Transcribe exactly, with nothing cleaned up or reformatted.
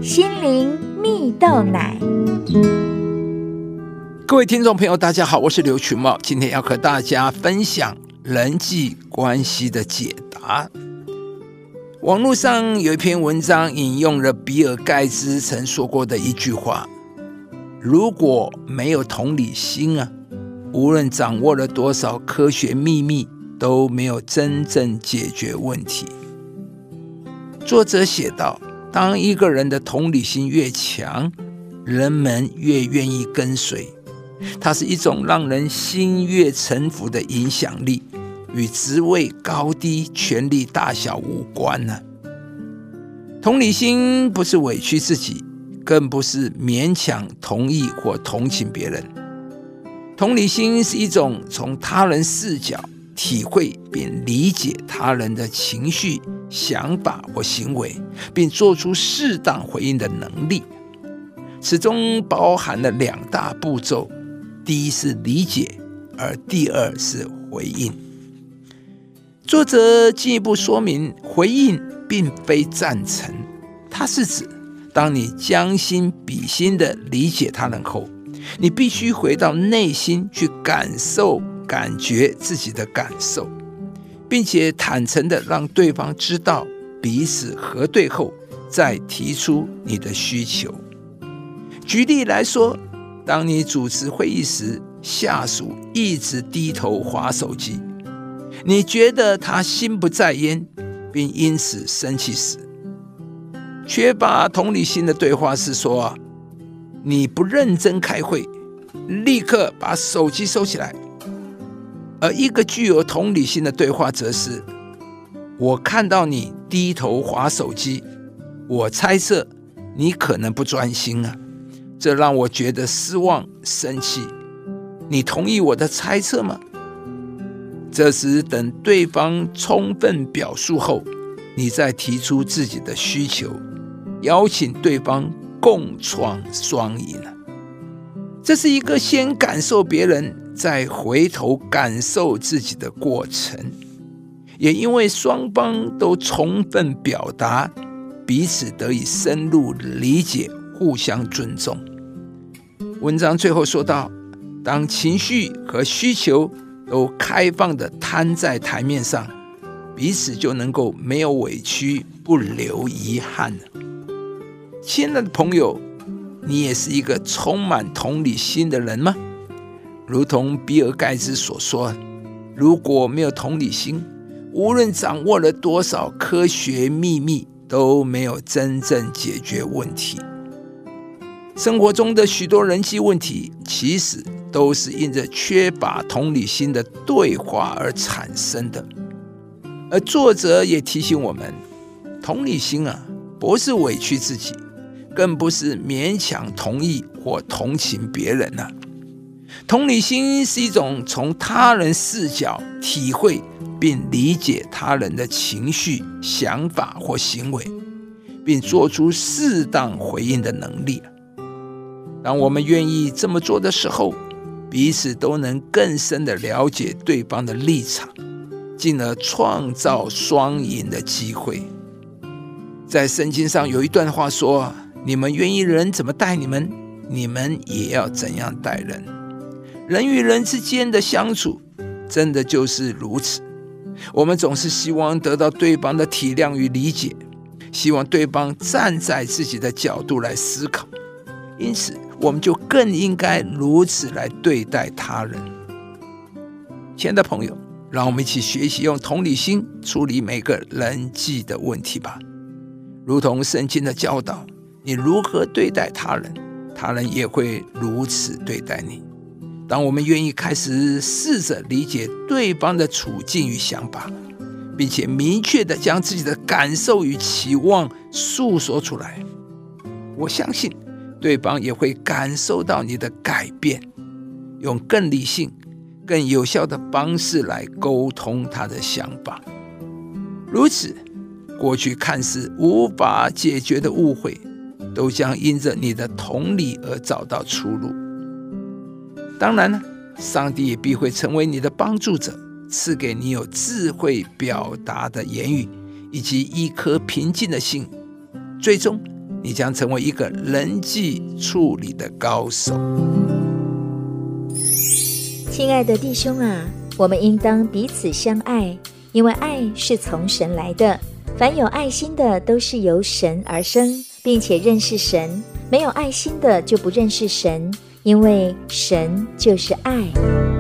心灵蜜豆奶。 各位听众朋友大家好，我是刘群茂，今天要和大家分享人际关系的解答。网络上有一篇文章引用了比尔盖茨曾说过的一句话，如果没有同理心啊，无论掌握了多少科学秘密，都没有真正解决问题。作者写道，当一个人的同理心越强，人们越愿意跟随，它是一种让人心悦诚服的影响力，与职位高低、权力大小无关呢、啊。同理心不是委屈自己，更不是勉强同意或同情别人。同理心是一种从他人视角体会并理解他人的情绪、想法或行为，并做出适当回应的能力。此中包含了两大步骤，第一是理解，而第二是回应。作者进一步说明，回应并非赞成，它是指当你将心比心地理解他人后，你必须回到内心去感受、感觉自己的感受，并且坦诚地让对方知道，彼此核对后再提出你的需求。举例来说，当你主持会议时，下属一直低头滑手机，你觉得他心不在焉，并因此生气时，缺乏同理心的对话是说，你不认真开会，立刻把手机收起来。而一个具有同理心的对话则是，我看到你低头滑手机，我猜测你可能不专心啊，这让我觉得失望、生气。你同意我的猜测吗？这时等对方充分表述后，你再提出自己的需求，邀请对方共创双赢。这是一个先感受别人，再回头感受自己的过程。也因为双方都充分表达，彼此得以深入理解，互相尊重。文章最后说到，当情绪和需求都开放地摊在台面上，彼此就能够没有委屈，不留遗憾。亲爱的朋友，你也是一个充满同理心的人吗？如同比尔盖茨所说，如果没有同理心，无论掌握了多少科学秘密，都没有真正解决问题。生活中的许多人际问题，其实都是因着缺乏同理心的对话而产生的。而作者也提醒我们，同理心啊，不是委屈自己，更不是勉强同意或同情别人啊。同理心是一种从他人视角体会并理解他人的情绪、想法或行为，并做出适当回应的能力。当我们愿意这么做的时候，彼此都能更深地了解对方的立场，进而创造双赢的机会。在圣经上有一段话说，你们愿意人怎么待你们，你们也要怎样待人。人与人之间的相处真的就是如此，我们总是希望得到对方的体谅与理解，希望对方站在自己的角度来思考，因此我们就更应该如此来对待他人。亲爱的朋友，让我们一起学习用同理心处理每个人际的问题吧。如同圣经的教导，你如何对待他人，他人也会如此对待你。当我们愿意开始试着理解对方的处境与想法，并且明确地将自己的感受与期望诉说出来，我相信对方也会感受到你的改变，用更理性、更有效的方式来沟通他的想法。如此，过去看似无法解决的误会，都将因着你的同理而找到出路。当然呢，上帝也必会成为你的帮助者，赐给你有智慧表达的言语，以及一颗平静的心。最终， 你将成为一个人际处理的高手。 亲爱的弟兄啊，我们应当彼此相爱，因为爱是从神来的。凡有爱心的都是由神而生，并且认识神。没有爱心的就不认识神，因为神就是爱。